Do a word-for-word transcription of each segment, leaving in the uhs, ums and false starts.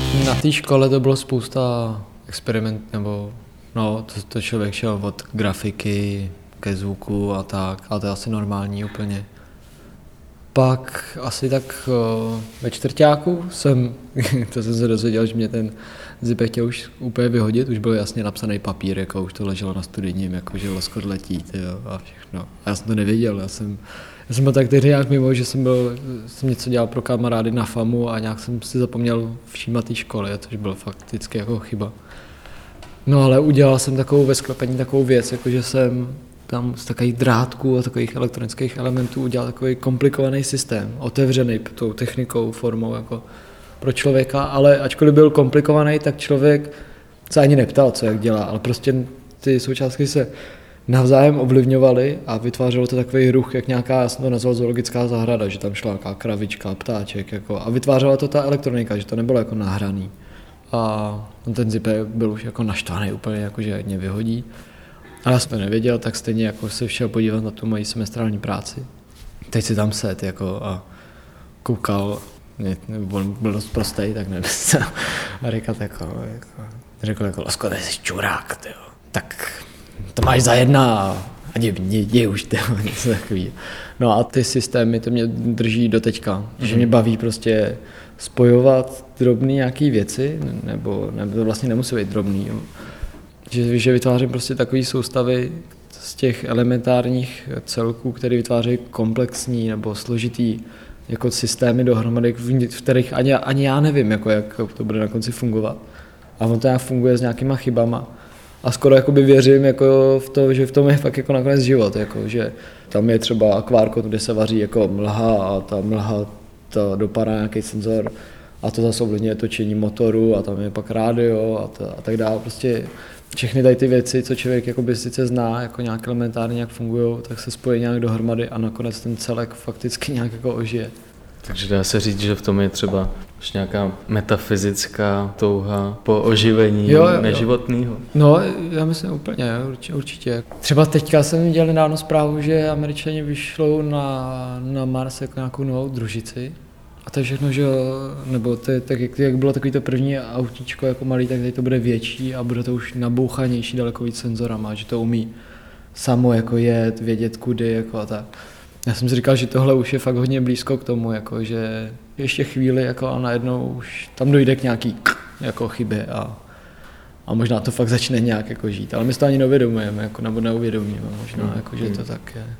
Na té škole to bylo spousta experiment, nebo no, to, to člověk šel od grafiky ke zvuku a tak, ale to je asi normální úplně. Pak asi tak o, ve čtvrťáku jsem, to jsem se dozvěděl, že mě ten Zipek chtěl už úplně vyhodit, už byl jasně napsaný papír, jako už to leželo na studijním, jako že Loskot letí, tyjo, a všechno. A já jsem to nevěděl, já jsem, já jsem byl tak tehdy nějak mimo, že jsem, byl, jsem něco dělal pro kamarády na FAMu a nějak jsem si zapomněl všímat té školy, což bylo fakticky jako chyba. No ale udělal jsem takovou ve sklepení takovou věc, jakože jsem tam z takových drátků a takových elektronických elementů udělal takový komplikovaný systém, otevřený tou technikou, formou jako pro člověka, ale ačkoliv byl komplikovaný, tak člověk se ani neptal, co jak dělá, ale prostě ty součástky se navzájem ovlivňovaly a vytvářelo to takový ruch, jak nějaká, já jsem to nazval zoologická zahrada, že tam šla nějaká kravička, ptáček, jako, a vytvářela to ta elektronika, že to nebylo jako nahraný. A ten Zipek byl už jako naštvaný úplně, jako, že mě vyhodí. Ale já jsem to nevěděl, tak stejně jako se šel podívat na tu moji semestrální práci. Teď si tam set jako a koukal, ne, on byl dost prostej, tak nevím, a říkal jako, jako, řekl jako, Losko, ty jsi čurák, tyjo. Tak to máš za jedna a jdi už, tyjo, něco takový. No a ty systémy, to mě drží do teďka, mm-hmm. že mě baví prostě spojovat drobné nějaké věci, nebo, nebo to vlastně nemusí být drobný, jo. Že, že vytvářím prostě takové soustavy z těch elementárních celků, které vytvářejí komplexní nebo složitý jako systémy dohromady, v kterých ani, ani já nevím, jako, jak to bude na konci fungovat. A on to nějak funguje s nějakýma chybama. A skoro jakoby věřím jako v to, že v tom je fakt jako nakonec život. Jako, že tam je třeba akvárko, kde se vaří jako mlha a ta mlha to dopadá nějaký senzor a to zase ovlivňuje točení motoru a tam je pak rádio a, to, a tak dále. Prostě všechny tady ty věci, co člověk jakoby sice zná, jako nějak elementárně, jak fungují, tak se spojí nějak dohromady a nakonec ten celek fakticky nějak jako ožije. Takže dá se říct, že v tom je třeba už nějaká metafyzická touha po oživení jo, jo, neživotného. No, já myslím úplně, určitě, určitě. Třeba teďka jsem viděl nedávno zprávu, že Američani vyšlou na, na Mars jako nějakou novou družici. A to je všechno, že nebo to je, tak, jak, jak bylo takový to první autíčko jako malý, tak tady to bude větší a bude to už nabouchanější daleko víc senzorama, že to umí samo jako jet, vědět kudy jako a tak. Já jsem si říkal, že tohle už je fakt hodně blízko k tomu, jako, že ještě chvíli jako a najednou už tam dojde k nějaký jako chybě a, a možná to fakt začne nějak jako žít, ale my to ani neuvědomujeme, jako, nebo neuvědomíme možná, mm. jako, že to tak je.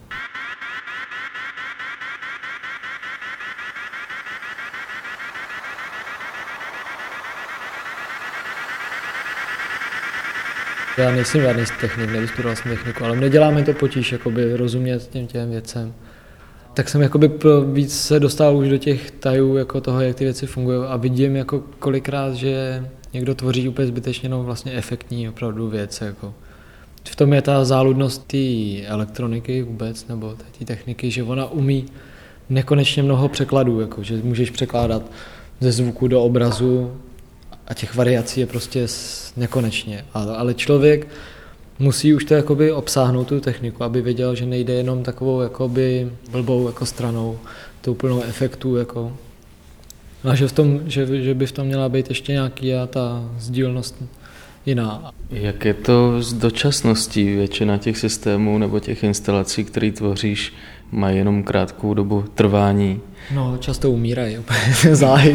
Já nejsem žádný z technik, nevystudoval jsem techniku, ale neděláme to potíž, jakoby rozumět těm těm věcem. Tak jsem jakoby víc se dostal už do těch tajů jako toho, jak ty věci fungují a vidím jako kolikrát, že někdo tvoří úplně zbytečně no, vlastně efektní opravdu věc. Jako. V tom je ta záludnost té elektroniky vůbec, nebo té techniky, že ona umí nekonečně mnoho překladů, jako, že můžeš překládat ze zvuku do obrazu, a těch variací je prostě nekonečně. Ale člověk musí už to jakoby obsáhnout tu techniku, aby věděl, že nejde jenom takovou jakoby blbou jako stranou, tou plnou efektů. Jako. A že, v tom, že, že by v tom měla být ještě nějaký a ta sdílnost jiná. Jak je to s dočasností? Většina těch systémů nebo těch instalací, které tvoříš, mají jenom krátkou dobu trvání. No, často umírají, úplně záhy.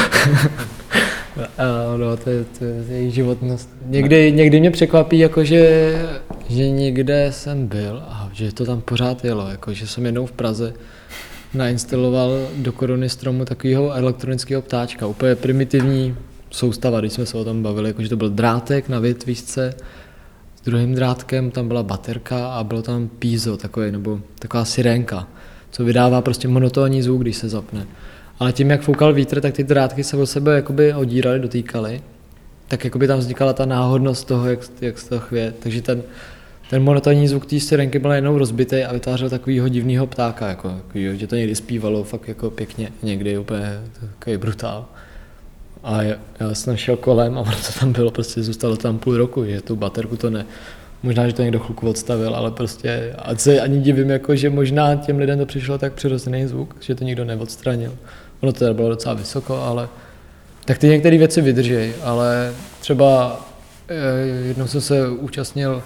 Uh, no, to je, to je její životnost. Někdy, někdy mě překvapí, jako že, že někde jsem byl a že to tam pořád jelo. Jako, že jsem jednou v Praze nainstaloval do koruny stromu takového elektronického ptáčka. Úplně primitivní soustava, když jsme se o tom bavili. Jako, že to byl drátek na větvičce, s druhým drátkem tam byla baterka a bylo tam pízo, takový, nebo taková sirénka, co vydává prostě monotónní zvuk, když se zapne. Ale tím, jak foukal vítr, tak ty drátky se od sebe jakoby odíraly, dotýkaly. Tak jakoby tam vznikala ta náhodnost toho, jak, jak se to chvěje. Takže ten, ten monotónní zvuk té sirenky byl jednou rozbitý a vytvářel takovýho divného ptáka. Jako, jako, že to někdy zpívalo fakt jako pěkně, někdy úplně takový brutál. A já, já jsem šel kolem a ono to tam bylo, prostě zůstalo tam půl roku, že tu baterku to ne. Možná, že to někdo chluku odstavil, ale prostě ať se ani divím, jako, že možná těm lidem to přišlo tak přirozený zvuk, že to nikdo neodstranil. Ono to bylo docela vysoko, ale tak ty některé věci vydrží, ale třeba jednou jsem se účastnil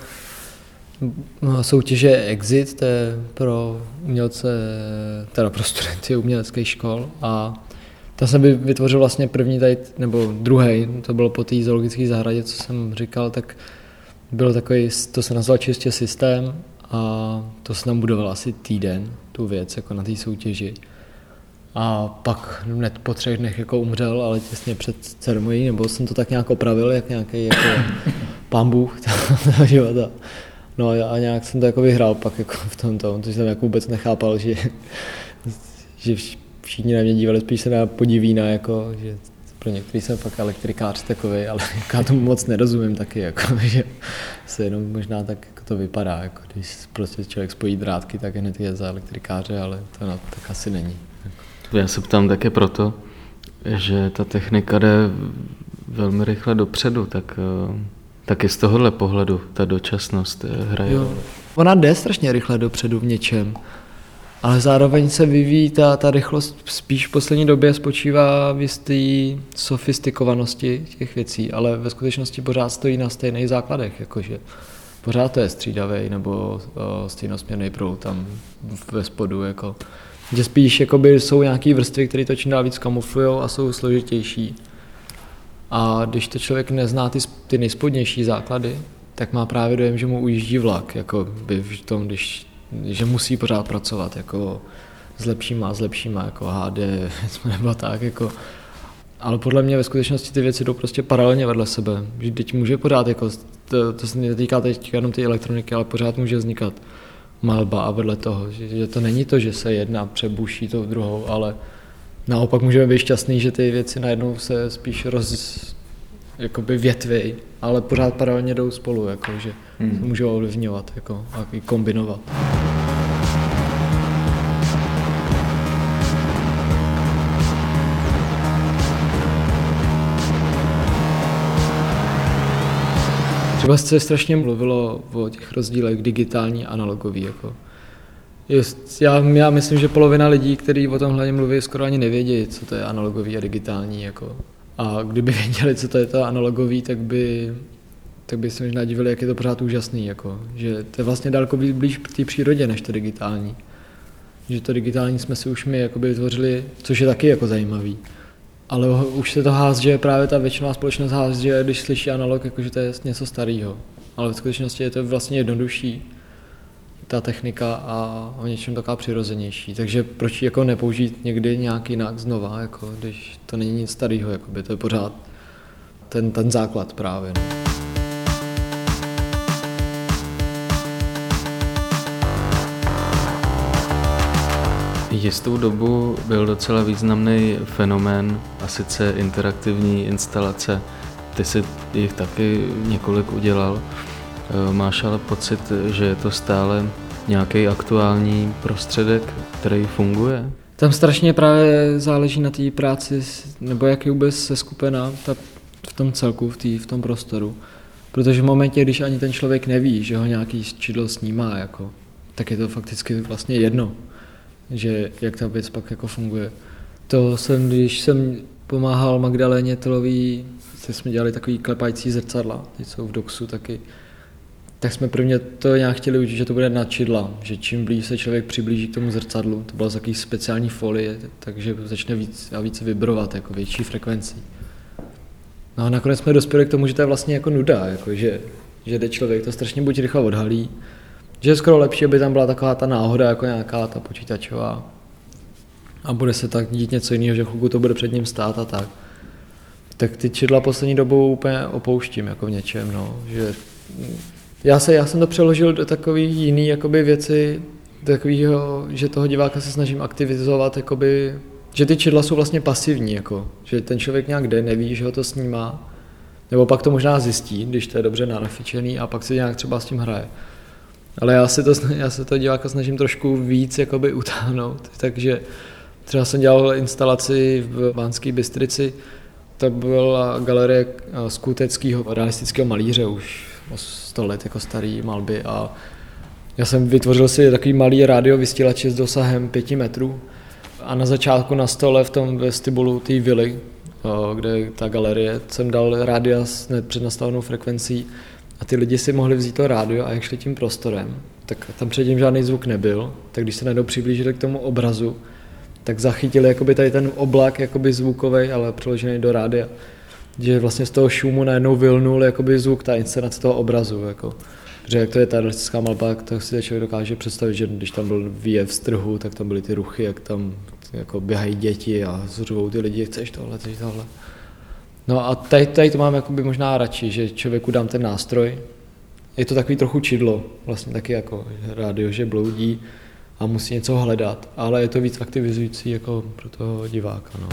soutěže Exit, to je pro umělce, teda pro studenty uměleckých škol a tam jsem vytvořil vlastně první tady, nebo druhý, to bylo po té zoologické zahradě, co jsem říkal, tak bylo takový, to se nazval čistě systém a to se tam budoval asi týden, tu věc, jako na té soutěži. A pak hned po třech dnech jako umřel, ale těsně před ceremonií, nebo jsem to tak nějak opravil, jak nějaký jako pán Bůh toho života. No a nějak jsem to jako vyhrál pak jako v tomto, což jsem jako vůbec nechápal, že, že všichni na mě dívali spíš se na podivína, jako, že pro některý jsem fakt elektrikář takový, ale já tomu moc nerozumím taky, jako, že se jenom možná tak jako to vypadá, jako, když prostě člověk spojí drátky, tak hned je za elektrikáře, ale to no, tak asi není. Já se ptám také proto, že ta technika jde velmi rychle dopředu, tak taky z tohohle pohledu ta dočasnost hraje. Jo. Ona jde strašně rychle dopředu v něčem, ale zároveň se vyvíjí ta, ta rychlost spíš v poslední době spočívá v jisté sofistikovanosti těch věcí, ale ve skutečnosti pořád stojí na stejných základech, jakože pořád to je střídavý nebo stejnosměrný proud tam ve spodu, jako. Že spíš jakoby, jsou nějaké vrstvy, které to čím dál víc kamuflujou a jsou složitější. A když to člověk nezná ty, ty nejspodnější základy, tak má právě dojem, že mu ujíždí vlak, jako by v tom, když, že musí pořád pracovat jako s lepšíma, s lepšíma, jako H D, nebo tak, jako. Ale podle mě ve skutečnosti ty věci jdou prostě paralelně vedle sebe. Že teď může pořád, jako, to, to se netýká teď jenom ty elektroniky, ale pořád může vznikat malba a vedle toho, že, že to není to, že se jedna přebuší tou druhou, ale naopak můžeme být šťastný, že ty věci najednou se spíš roz, jakoby větví, ale pořád paralelně jdou spolu, jako, že hmm. se můžou ovlivňovat jako, a i kombinovat. Třeba se strašně mluvilo o těch rozdílech digitální a analogový. Jako. Just, já, já myslím, že polovina lidí, kteří o tom hlavně mluví, skoro ani nevědí, co to je analogový a digitální. Jako. A kdyby věděli, co to je to analogový, tak by, tak by se možná divili, jak je to pořád úžasný. Jako. Že to je vlastně daleko blíž k té přírodě, než to digitální. Že to digitální jsme si už my jakoby vytvořili, což je taky jako zajímavý. Ale už se to ház, že právě ta většinová společnost ház, že když slyší analog, jakože to je něco starého. Ale v skutečnosti je to vlastně jednodušší, ta technika a o něčem taková přirozenější. Takže proč jako nepoužít někdy nějak jinak znova, jako, když to není nic starého, jakoby, to je pořád ten, ten základ právě. No. Jistou dobu byl docela významný fenomén, a sice interaktivní instalace. Ty jsi jich taky několik udělal. Máš ale pocit, že je to stále nějaký aktuální prostředek, který funguje? Tam strašně právě záleží na té práci, nebo jak je vůbec seskupena ta, v tom celku, v, tý, v tom prostoru. Protože v momentě, když ani ten člověk neví, že ho nějaký čidlo snímá, jako, tak je to fakticky vlastně jedno, že jak ta věc pak jako funguje. To jsem, když jsem pomáhal Magdaléně Tylový, jsme dělali takový klepající zrcadla, teď jsou v Doxu taky, tak jsme prvně to nějak chtěli učit, že to bude na čidla, že čím blíž se člověk přiblíží k tomu zrcadlu, to byla z takový speciální folie, takže začne víc a víc vibrovat, jako větší frekvencí. No a nakonec jsme dospěli k tomu, že to je vlastně jako nuda, jako že, že jde člověk to strašně buď rychle odhalí, že je skoro lepší, aby tam byla taková ta náhoda, jako nějaká ta počítačová a bude se tak dít něco jiného, že chvilku to bude před ním stát a tak. Tak ty čidla poslední dobou úplně opouštím jako v něčem, no, že já, se, já jsem to přeložil do takové jiné jakoby věci, takového, že toho diváka se snažím aktivizovat, jakoby, že ty čidla jsou vlastně pasivní, jako, že ten člověk nějak jde, neví, že ho to snímá, nebo pak to možná zjistí, když to je dobře nafičený a pak si nějak třeba s tím hraje. Ale já se to, já se to diváka snažím trošku víc jakoby utáhnout, takže třeba jsem dělal instalaci v Banské Bystrici, to byla galerie skuteckého realistického malíře už o sto let jako starý malby a já jsem vytvořil si takový malý radiovysílač s dosahem pěti metrů a na začátku na stole v tom vestibulu té vily kde ta galerie, jsem dal rádia s nepřednastavenou frekvencí a ty lidi si mohli vzít to rádio a jak šli tím prostorem, tak tam předtím žádný zvuk nebyl, tak když se najednou přiblížili k tomu obrazu, tak zachytili jakoby tady ten oblak jakoby zvukovej, ale přeložený do rádia. Že vlastně z toho šumu najednou vylnul jakoby zvuk, ta inscenace toho obrazu. Jako. Protože jak to je ta realistická malba, tak si člověk dokáže představit, že když tam byl výjev z trhu, tak tam byly ty ruchy, jak tam jako běhají děti a zřuvou ty lidi, chceš tohle, chceš tohle. No a tady, tady to mám jakoby možná radši, že člověku dám ten nástroj. Je to takový trochu čidlo, vlastně taky jako rádio, že bloudí a musí něco hledat, ale je to víc aktivizující jako pro toho diváka. No.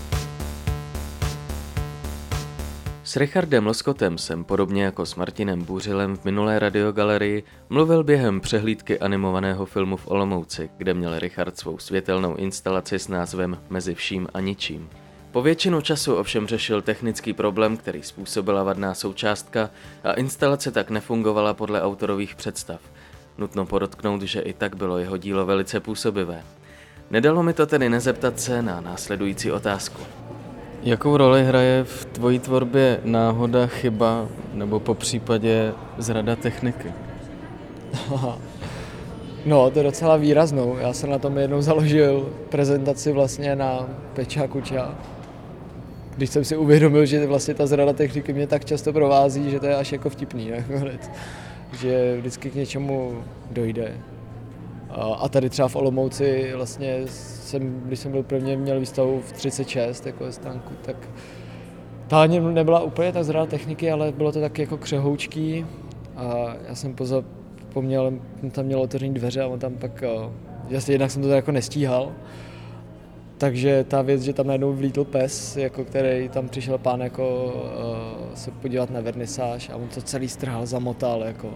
S Richardem Loskotem jsem podobně jako s Martinem Bůřilem v minulé radiogalerii mluvil během přehlídky animovaného filmu v Olomouci, kde měl Richard svou světelnou instalaci s názvem Mezi vším a ničím. Po většinu času ovšem řešil technický problém, který způsobila vadná součástka a instalace tak nefungovala podle autorových představ. Nutno podotknout, že i tak bylo jeho dílo velice působivé. Nedalo mi to tedy nezeptat se na následující otázku. Jakou roli hraje v tvojí tvorbě náhoda, chyba nebo po případě zrada techniky? No, to je docela výraznou. Já jsem na tom jednou založil prezentaci vlastně na Peča Kuča. Když jsem si uvědomil, že vlastně ta zrada techniky mě tak často provází, že to je až jako vtipný nakonec. Že vždycky k něčemu dojde. A tady třeba v Olomouci vlastně jsem, když jsem byl prvně měl výstavu v třicet šest jako ve stánku, tak ta nebyla úplně tak zrada techniky, ale bylo to tak jako křehoučký a já jsem pozapomněl, tam měl otevřený dveře a on tam pak, jasně jednak jsem to jako nestíhal, takže ta věc, že tam najednou vlítl pes, jako který tam přišel pán jako uh, se podívat na vernisáž a on to celý strhal, zamotal jako.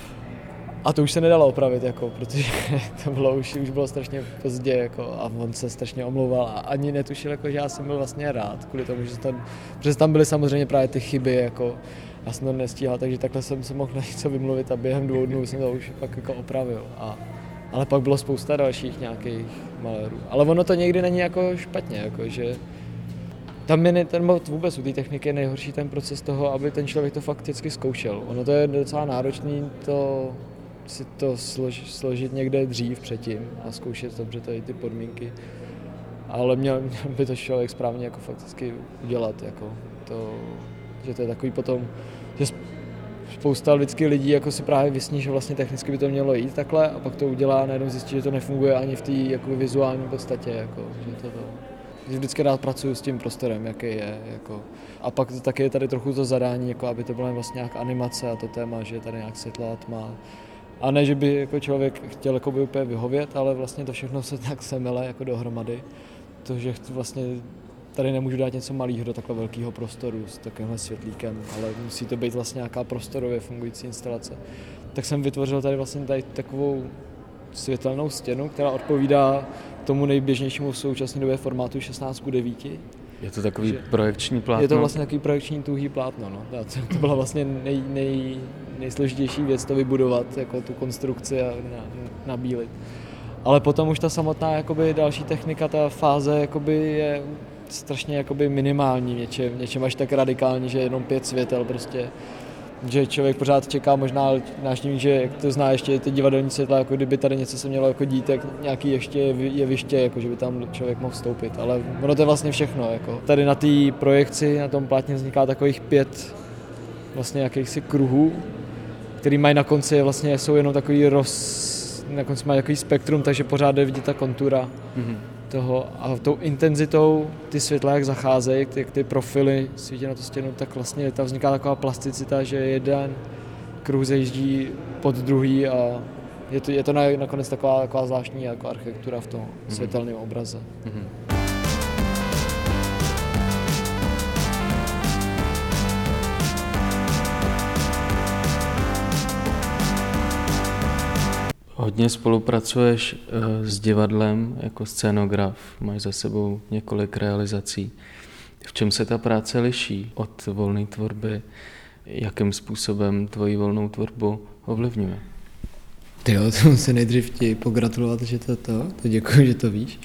A to už se nedalo opravit, jako, protože to bylo už, už bylo strašně pozdě jako, a on se strašně omlouval a ani netušil, jako, že já jsem byl vlastně rád kvůli tomu, že tam, protože tam byly samozřejmě právě ty chyby, jako, já jsem to nestíhal, takže takhle jsem se mohl na něco vymluvit a během dvou dnů jsem to už pak jako opravil. A, ale pak bylo spousta dalších nějakých malérů. Ale ono to někdy není jako špatně, jako, že tam je ten vůbec u té techniky je nejhorší ten proces toho, aby ten člověk to fakticky zkoušel. Ono to je docela náročný to si to slož, složit někde dřív předtím a zkoušet dobře tady ty podmínky. Ale měl, měl by to člověk správně jako fakticky udělat. Jako to, že to je takový potom, že spousta lidských lidí jako si právě vysní, že vlastně technicky by to mělo jít takhle a pak to udělá a najednou zjistí, že to nefunguje ani v té jako vizuální podstatě. Jako, že to, to, že vždycky rád pracuju s tím prostorem, jaký je. Jako. A pak taky je tady trochu to zadání, jako aby to bylo vlastně nějak animace a to téma, že je tady nějak světla, tma. A ne, že by jako člověk chtěl jako by úplně vyhovět, ale vlastně to všechno se tak semele jako dohromady. To, že vlastně tady nemůžu dát něco malého do takhle velkého prostoru s takovýmhle světlíkem, ale musí to být vlastně nějaká prostorově fungující instalace. Tak jsem vytvořil tady vlastně tady takovou světelnou stěnu, která odpovídá tomu nejběžnějšímu v současné době formátu šestnáct ku devíti. Je to takový projekční plátno? Je to vlastně takový projekční tuhý plátno. No. To byla vlastně nej, nej, nejsložitější věc to vybudovat, jako tu konstrukci a nabílit. Ale potom už ta samotná jakoby, další technika, ta fáze jakoby, je strašně jakoby, minimální něčem, něčem až tak radikální, že jenom pět světel prostě. Že člověk pořád čeká možná návštěvník, že jak to zná ještě ty divadelní světla, jako kdyby tady něco se mělo jako dít, tak nějaký ještě jeviště, jako že by tam člověk mohl vstoupit, ale ono to je vlastně všechno. Jako. Tady na té projekci, na tom plátně vzniká takových pět vlastně jakýchsi kruhů, který mají na konci, vlastně jsou jenom takový roz, na konci mají takový spektrum, takže pořád je vidět ta kontura mm-hmm. toho a tou intenzitou ty světla, jak zacházejí, jak ty profily svítí na tu stěnu, tak vlastně tam vzniká taková plasticita, že jeden kruh zajíždí pod druhý a je to, je to nakonec taková, taková zvláštní jako architektura v tom mm-hmm. světelném obraze. Mm-hmm. Hodně spolupracuješ s divadlem jako scénograf, máš za sebou několik realizací. V čem se ta práce liší od volné tvorby? Jakým způsobem tvoji volnou tvorbu ovlivňuje? Ty jo, to musím nejdřív ti pogratulovat, že to to, to děkuji, že to víš.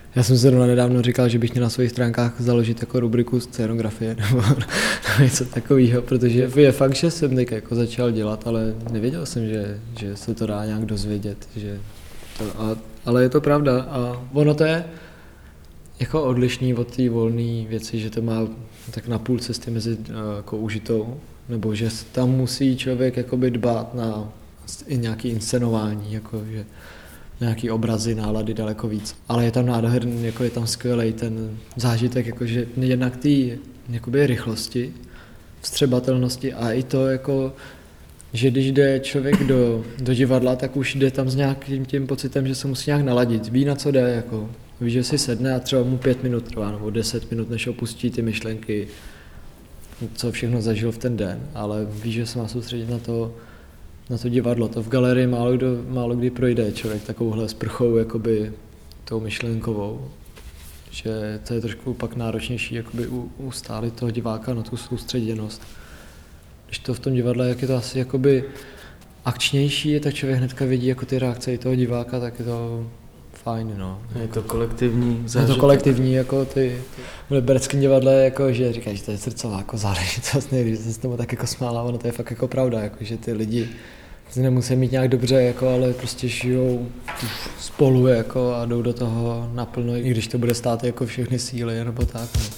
Já jsem se nedávno říkal, že bych měl na svých stránkách založit jako rubriku scénografie nebo něco takového, protože je fakt, že jsem teď jako začal dělat, ale nevěděl jsem, že, že se to dá nějak dozvědět, že to, a, ale je to pravda a ono to je jako odlišný od té volné věci, že to má tak na půl cesty mezi jako užitou, nebo že tam musí člověk jakoby dbát na i nějaké inscenování, jako že nějaký obrazy, nálady daleko víc. Ale je tam nádherný, jako je tam skvělej ten zážitek, jakože jednak té jakoby rychlosti, vstřebatelnosti a i to, jako, že když jde člověk do, do divadla, tak už jde tam s nějakým tím pocitem, že se musí nějak naladit, ví na co jde, jako, ví, že si sedne a třeba mu pět minut trvá, nebo deset minut, než opustí ty myšlenky, co všechno zažil v ten den, ale ví, že se má soustředit na to, na to divadlo. To v galerii málo, kdo, málo kdy projde člověk takovouhle sprchou, jakoby tou myšlenkovou, že to je trošku pak náročnější jakoby ustálit toho diváka na tu soustředěnost. Když to v tom divadle, jak je to asi jakoby akčnější, tak člověk hnedka vidí jako ty reakce i toho diváka, tak je to fajn, no. Je to kolektivní zážitek. Je to kolektivní, jako ty v libereckém divadle, jako, že říkáš, že to je srdcová jako záležitost, když se s tomu tak jako smála, ono to je fakt jako pravda, jako, že ty lidi nemusí mít nějak dobře, jako, ale prostě žijou spolu jako, a jdou do toho naplno, i když to bude stát jako všechny síly, nebo tak. No.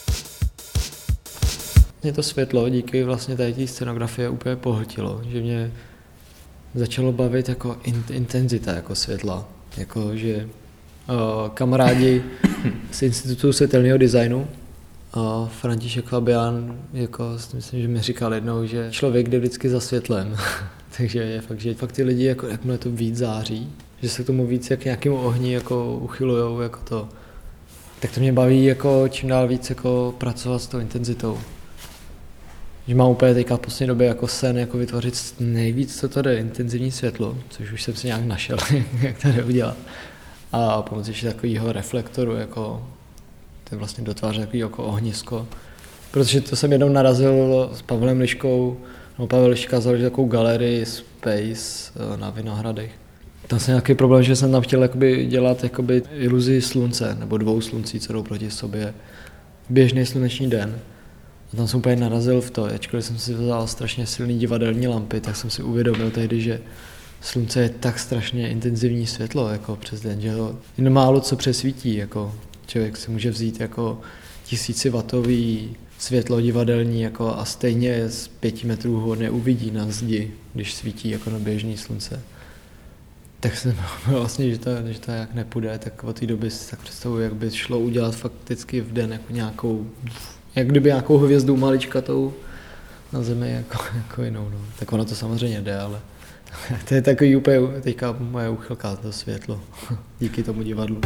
Mě to světlo díky vlastně tady té scenografie úplně pohltilo, že mě začalo bavit jako in, intenzita jako světla. Jako, že uh, kamarádi z Institutu světelného designu, uh, František Fabián, jako, myslím, že mi říkal jednou, že člověk jde vždycky za světlem. Takže je fakt, že fakt ty lidi, jako, jakmile to víc září, že se k tomu víc jak nějakému ohni jako, uchylujou, jako to, tak to mě baví jako, čím dál víc jako, pracovat s tou intenzitou. Že mám úplně teďka v poslední době jako sen jako vytvořit nejvíc, co to jde, intenzivní světlo, což už jsem si nějak našel, jak to jde udělat. A pomocí ještě takového reflektoru, jako to vlastně dotváří takový jako ohnisko. Protože to jsem jednou narazil s Pavlem Liškou, no Pavel Liška založil takovou galerii Space na Vinohradech. Tam jsem nějaký problém, že jsem tam chtěl jakoby dělat jakoby iluzi slunce, nebo dvou sluncí, co jdou proti sobě. Běžný sluneční den. A tam jsem úplně narazil v to, ačkoliv jsem si vzal strašně silný divadelní lampy, tak jsem si uvědomil tehdy, že slunce je tak strašně intenzivní světlo jako přes den, že ho jen málo co přesvítí, jako člověk si může vzít jako tisíciwatový světlo divadelní jako a stejně z pěti metrů ho neuvidí na zdi, když svítí jako na běžný slunce. Tak jsem vlastně, že to, že to jak nepůjde, tak od té doby si tak představuji, jak by šlo udělat fakticky v den jako nějakou, jak kdyby nějakou hvězdu maličkatou na zemi jako, jako jinou. No. Tak ono to samozřejmě jde, ale to je takový úplně teďka moje úchylka, to světlo, díky tomu divadlu.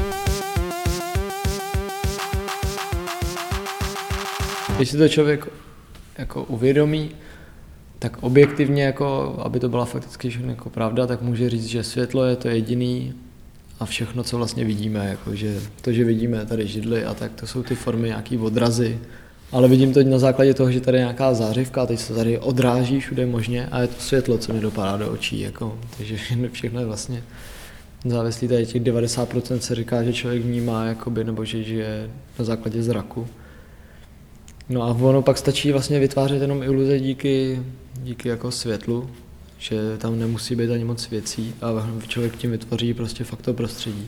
Když si to člověk jako uvědomí, tak objektivně, jako, aby to byla fakticky všechno jako pravda, tak může říct, že světlo je to jediný a všechno, co vlastně vidíme. Jako, že to, že vidíme tady židli a tak, to jsou ty formy, nějaký odrazy. Ale vidím to na základě toho, že tady je nějaká zářivka, teď se tady odráží všude možně a je to světlo, co mi dopadá do očí. Jako, takže všechno je vlastně závislý. Tady těch devadesát procent se říká, že člověk vnímá, jakoby, nebo že žije na základě zraku. No a ono pak stačí vlastně vytvářet jenom iluze díky, díky jako světlu, že tam nemusí být ani moc věcí a člověk tím vytvoří prostě fakt to prostředí.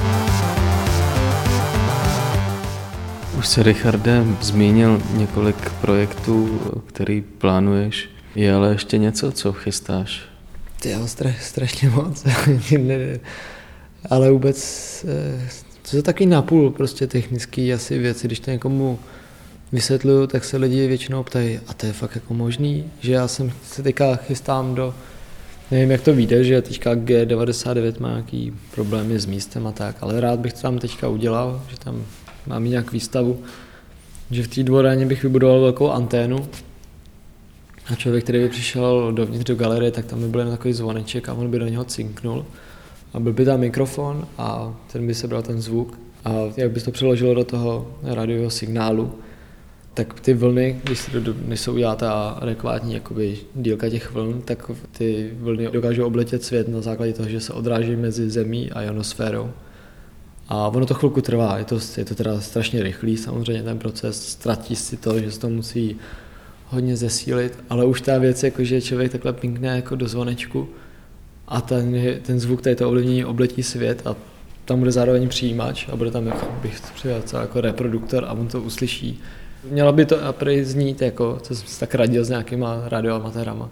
Už se, Richarde, zmínil několik projektů, který plánuješ. Je ale ještě něco, co chystáš? Ty jo, stra, strašně moc. Ale vůbec, to jsou taky napůl prostě technický asi věci, když to někomu vysvětluju, tak se lidi většinou ptají, a to je fakt jako možný, že já jsem se teďka chystám do, nevím jak to vyjde, že teďka G devadesát devět má nějaký problémy s místem a tak, ale rád bych to tam teďka udělal, že tam mám nějak výstavu, že v té dvoráně bych vybudoval velkou anténu a člověk, který by přišel dovnitř do galerie, tak tam by byl jen takový zvoneček a on by do něho cinknul a byl by tam mikrofon a ten by sebral ten zvuk a jak by to přeložilo do toho rádiového signálu, tak ty vlny, když, se do, když jsou udělá ta adekvátní jakoby, dílka těch vln, tak ty vlny dokážou obletět svět na základě toho, že se odráží mezi zemí a ionosférou. A ono to chvilku trvá, je to, je to teda strašně rychlý, samozřejmě ten proces, ztratí si to, že se to musí hodně zesílit, ale už ta věc, jako že člověk takhle pinkne jako do zvonečku a ten, ten zvuk, tady to ovlivnění obletí svět a tam bude zároveň přijímač a bude tam, jako, bych přijel, jako reproduktor a on to uslyší. Měla by to prý znít, jako, co jsem si tak radil s nějakýma radioamatérama,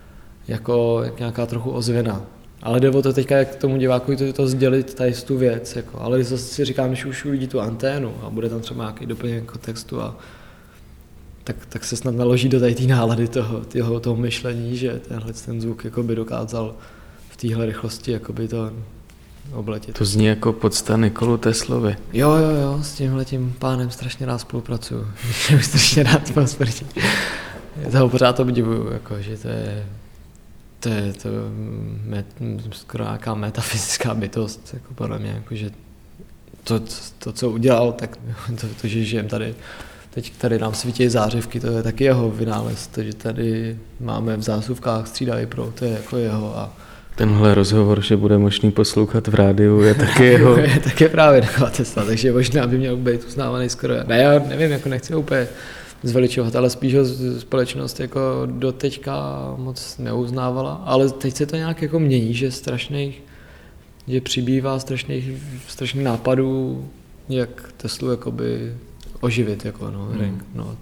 jako nějaká trochu ozvěna. Ale jde o to teďka, jak tomu divákovi to, to sdělit tady tu věc, jako. Ale zase si říkám, když už uvidí tu anténu a bude tam třeba nějaký doplněk textu, a, tak, tak se snad naloží do tady té nálady toho, toho, toho myšlení, že tenhle ten zvuk jako by dokázal v téhle rychlosti jako by to obletět. To zní jako podsta Nikolu Teslovi. Jo, jo, jo, s tímhletím pánem strašně rád spolupracuju. Mě strašně rád po smrti. Toho pořád obdivuju, jako, že to je To je to met, skoro nějaká metafyzická bytost, jako podle mě, jako, že to, to, co udělal, tak to, to že žijem tady, teď tady nám svítí zářivky, to je taky jeho vynález, to, že tady máme v zásuvkách střídavý proud, to je jako jeho. A tenhle rozhovor, že bude možný poslouchat v rádiu, je taky jeho. je taky právě Nikola Tesla, takže možná by měl být uznávaný skoro. Ne, já nevím, jako nechci úplně zveličovat, ale spíš ho společnost jako doteďka moc neuznávala, ale teď se to nějak jako mění, že strašných, že přibývá strašných, strašných nápadů, jak Teslu jakoby oživit, jako no, hmm. ring, no.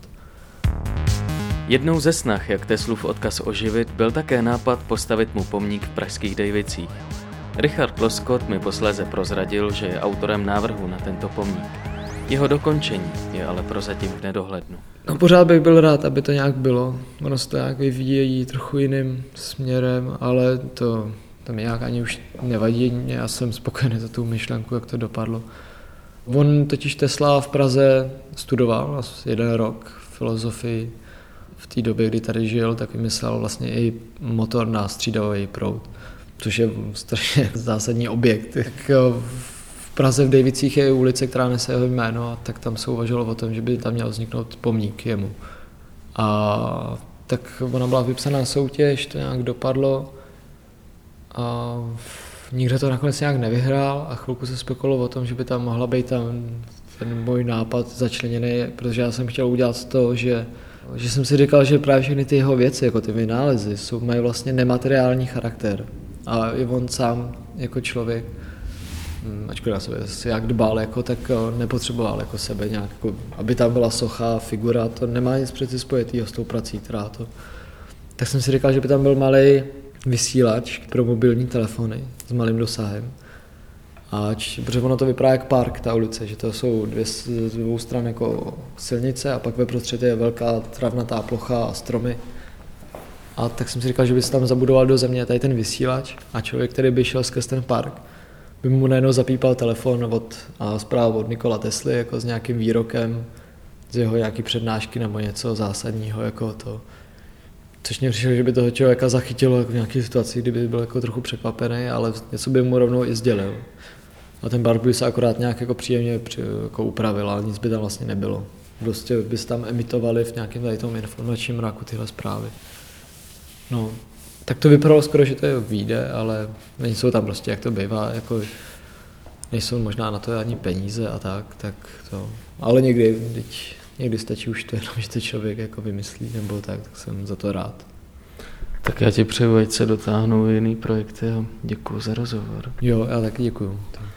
Jednou ze snah, jak Teslův odkaz oživit, byl také nápad postavit mu pomník v pražských Dejvicích. Richard Loskot mi posléze prozradil, že je autorem návrhu na tento pomník. Jeho dokončení je ale prozatím v nedohlednu. No pořád bych byl rád, aby to nějak bylo. Ono se to nějak vyvíjí trochu jiným směrem, ale to, to mi nějak ani už nevadí. Já jsem spokojený za tu myšlenku, jak to dopadlo. On totiž Tesla v Praze studoval asi jeden rok filozofii. V té době, kdy tady žil, tak vymyslel vlastně i motor na střídavý proud, což je strašně zásadní objekt. Tak v Praze v Dejvicích je ulice, která nese jeho jméno, a tak tam se uvažovalo o tom, že by tam měl vzniknout pomník jemu. A tak ona byla vypsaná soutěž, to nějak dopadlo a nikdo to nakonec nějak nevyhrál a chvilku se spekulovalo o tom, že by tam mohla být tam ten můj nápad začleněný, protože já jsem chtěl udělat to, že, že jsem si říkal, že právě všechny ty jeho věci, jako ty vynálezy, jsou, mají vlastně nemateriální charakter. A i on sám jako člověk, ačkoliv na sebe jak dbal, jako, tak nepotřeboval jako sebe nějak, jako, aby tam byla socha, figura, to nemá nic přeci spojitýho s tou prací, která to. Tak jsem si říkal, že by tam byl malý vysílač pro mobilní telefony s malým dosahem. A č, protože ono to vypadá jak park, ta ulice, že to jsou dvě z dvou stran jako silnice a pak ve prostředí je velká travnatá plocha a stromy. A tak jsem si říkal, že by se tam zabudoval do země tady ten vysílač a člověk, který by šel skrz ten park, by mu najednou zapípal telefon od, a zprávu od Nikola Tesly jako s nějakým výrokem z jeho nějaký přednášky nebo něco zásadního jako to. Což mě přišlo, že by toho člověka zachytilo v nějaké situaci, kdyby byl jako trochu překvapený, ale něco by mu rovnou i sdělil. A ten park by se akorát nějak jako příjemně jako upravil, ale nic by tam vlastně nebylo. Prostě by se tam emitovali v nějakém tady tom informačním mraku tyhle zprávy. No, tak to vypadalo skoro, že to je vyjde, ale nejsou tam prostě, jak to bývá, jako nejsou možná na to ani peníze a tak, tak to, ale někdy, teď, někdy stačí už to jenom, že to člověk jako vymyslí nebo tak, tak jsem za to rád. Tak já ti přeju, ať se dotáhnou jiný projekty a děkuju za rozhovor. Jo, já taky děkuju.